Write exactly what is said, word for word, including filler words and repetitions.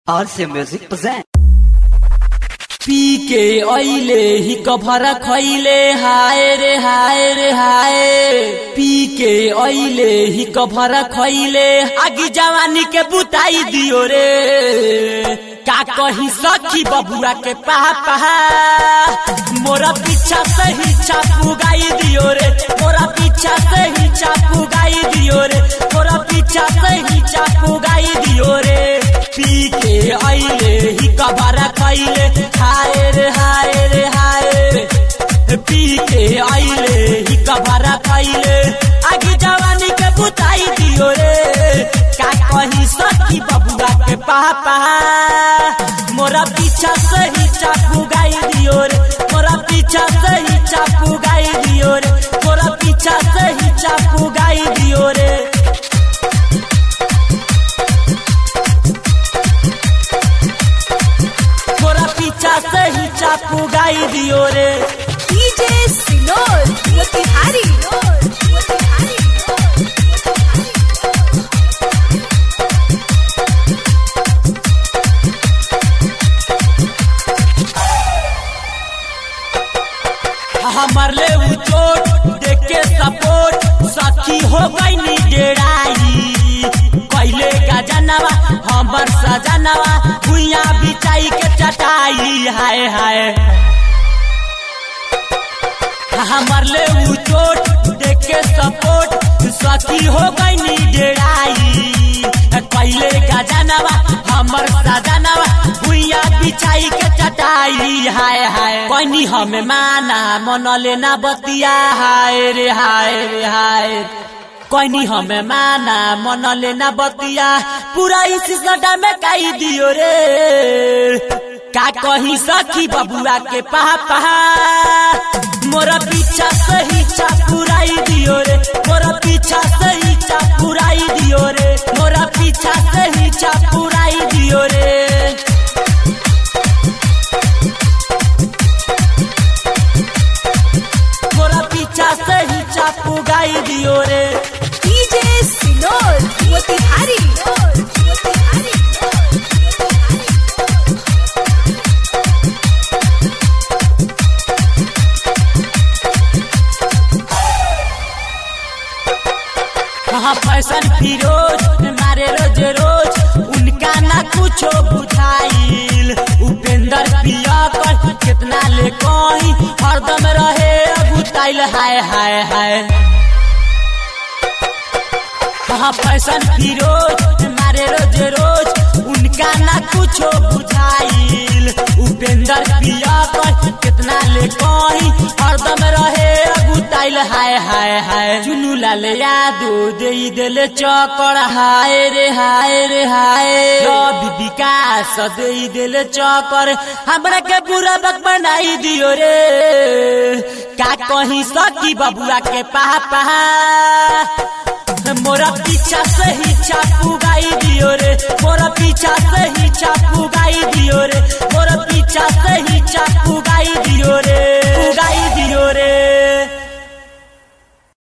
R C Music present. पी के अइले ही cover खइले हाय रे हाय रे हाय। पी के अइले ही कभर खइले आगी जवानी के बुताई दियो रे। का कही सखी बबुआ के पापा मोरा पीछा से ही चापू गाई दियो रे। मोरा पीछा से ही चापू गाई दियो रे। मोरा पीछा से ही चापू गाई दियो रे। पी के अइले ही कभर खइले हाय रे हाय रे हाय। पी के अइले ही कभर खइले आगी जवानी के बुताई दियो रे। का कही सखी बबुआ के पापा मोरा पीछा से ही चाकू गाई दियो रे। मोरा पीछा से ही चाकू गाई दियो रे। मोरा पीछा से ही चाकू गाई दियो रे। मोरा पीछा से ही चाकू गाई दियो रे। डीजे सिनोर मोतिहारी मोतिहारी हमर ले उ चोट देख के सपोर्ट सखी हो गई नी डेराई। पहले का जनवा हमर सजनवा भुइया बिछाई के चटाई हाय हाय। हमर ले उ चोट देख के सपोर्ट सखी हो गई नी डेराई। पहले का जनवा हमर सजनवा भुइया बिछाई के चटाई हाय हाय। कोई हमें माना मन लेना बतिया हाय रे हाय रे हाय। कोई हमें माना मन लेना बतिया पूरा इस सटा में काई दियो रे। का कही सखी बबुआ के पापा मोरा पीछा से ही चापुराई दियो रे। मोरा पीछा से ही चापुराई दियो रे। मोरा पीछा से ही चापुराई दियो रे। मोरा पीछा से ही चापू गाई दियो रे। डीजे सिनोर मोतिहारी मोतिहारी हाँ फैशन फिरोज मारे रोज रोज उनका ना कुछो बुझाइल। उपेंद्र पिया कर कितना ले कोई हरदम रहे अगुताइल हाय हाय हाय। हाँ फैशन फिरोज मारे रोज रोज उनका ना कुछो बुझाइल। उपेंद्र पिया कर कितना ले कोई हरदम रहे अगुताइल हाय हाय हाय। चुनू लाल यादो दे दिल चौकड़ हाय रे हाय रे हाय। रवि विकास दे दिल चौकड़ हमरा के बुरा बक बनाई दियो रे। का कही सखी बबुआ के पापा मोरा पीछा से ही चाकू गाई दियो रे। मोरा पीछा से ही चाकू गाई दियो रे। मोरा पीछा से